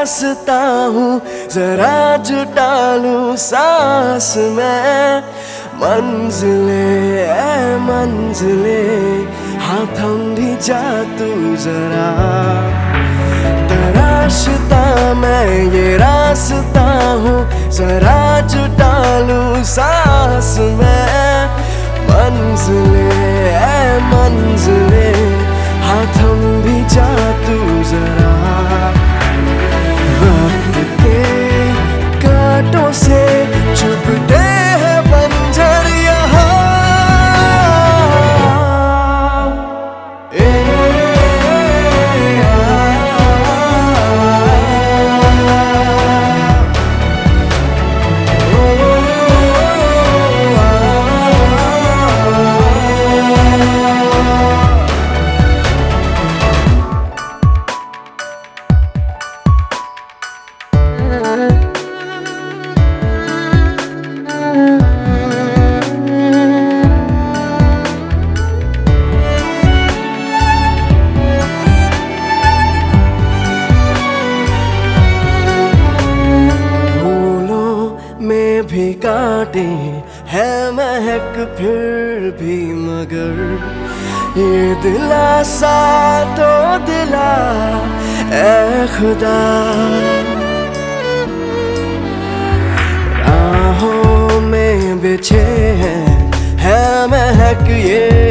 रास्ता हूँ, जरा जुटा लूं सांस में। मंजिले ऐ मंजिले, हाँ थम भी जा तू जरा। तराशता मैं ये रास्ता हूँ, जरा जुटा लूं सांस में। मंजिले ऐ मंजिले, हाँ थम भी जा तू जरा। वक्त के कांटों से चुभते हैं बंजर यहाँ। भी काटे है महक फिर भी, मगर ये दिलासा तो दिला ऐ खुदा। राहों में बिछे हैं है महक ये